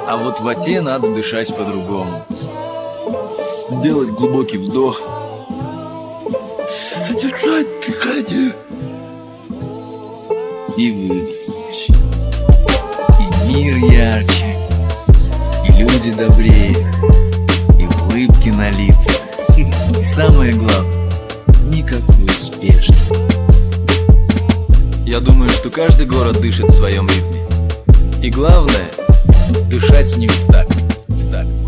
А вот в Оте надо дышать по-другому. Делать глубокий вдох, задержать дыхание и выдохнуть. И мир ярче, и люди добрее, и улыбки на лицах. И самое главное, никакой спешки. Я думаю, что каждый город дышит в своем ритме. И главное, дышать с ним в такт.